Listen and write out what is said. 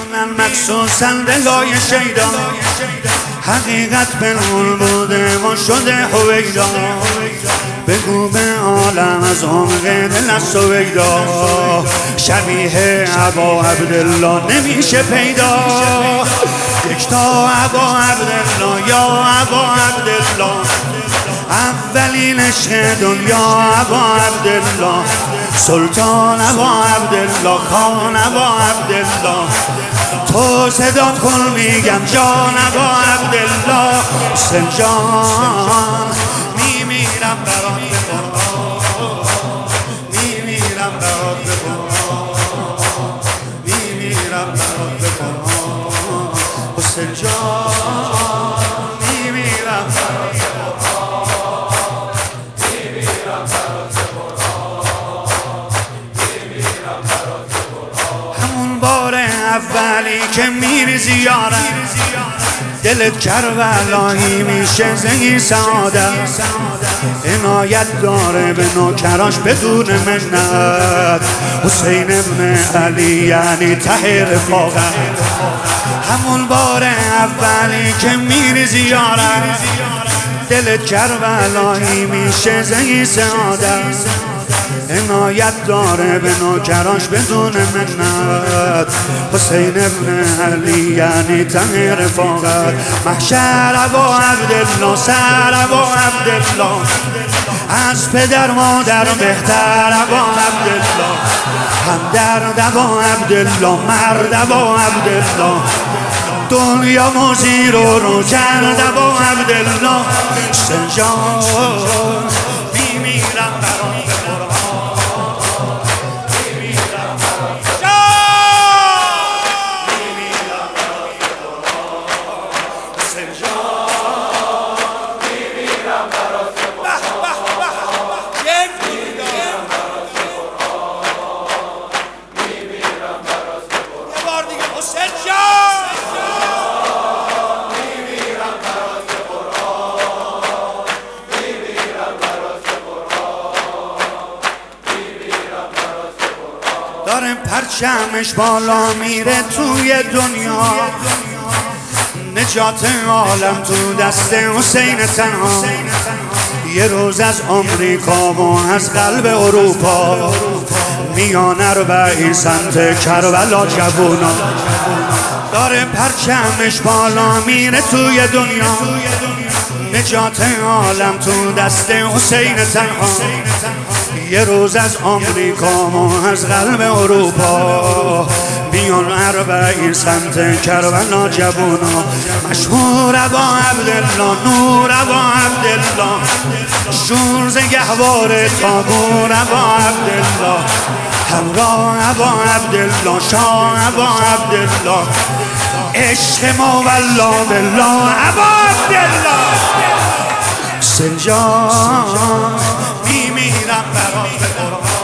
مخصوصا دلای شیدا، حقیقت پنهون بوده و شده هویدا. بگو به عالم از عمق دل از سویدا، شبیه ابا عبدالله نمیشه پیدا. یکتا ابا عبدالله یا ابا عبدالله، اولین عشق دنیا ابا عبدالله، سلطان ابا عبدالله، خان ابا عبدالله. تو صدا کن میگم جان ابا عبدالله، حسین جان میمیرم برات به قرآن، میمیرم برات به قرآن، میمیرم برات به قرآن. حسین جان میمیرم برات به قرآن، میمیرم برات به قرآن، میمیرم برات به قرآن. همون بار اولی که میری زیارت، دلت کربلایی میشه زهی سعادت. عنایت داره به نوکراش بدون منت، حسین ابن علی یعنی ته رفاقت. همون بار اولی که میری زیارت، دلت کربلایی میشه زهی سعادت. عنایت داره به نوکراش بدون منت، حسین ابن علی یعنی ته رفاقت. محشر ابا عبدالله، سر ابا عبدالله، از پدر مادر بهتر ابا عبدالله. همدرد ابا عبدالله، مرد ابا عبدالله، دنیا موزی رو کرد ابا عبدالله. حسین جان میمیرم برات به قرآن، داره پرچمش بالا میره توی دنیا. نجات عالم تو دست حسین تنها. یه روز از آمریکا و از قلب اروپا، میان اربعین سمت کربلا جوونا. داره پرچمش بالا میره توی دنیا. نجات عالم تو دست حسین تنها. یه روز از آمریکا و از قلب اروپا، بیان اربعین سمت کربلا جوونا. مشهور ابا عبدالله، نور ابا عبدالله، شور ز گهواره تابور ابا عبدالله. همراه ابا عبدالله، شاه ابا عبدالله، عشق ما والله بالله ابا عبدالله. حسین جان میمیرم برات به قرآن.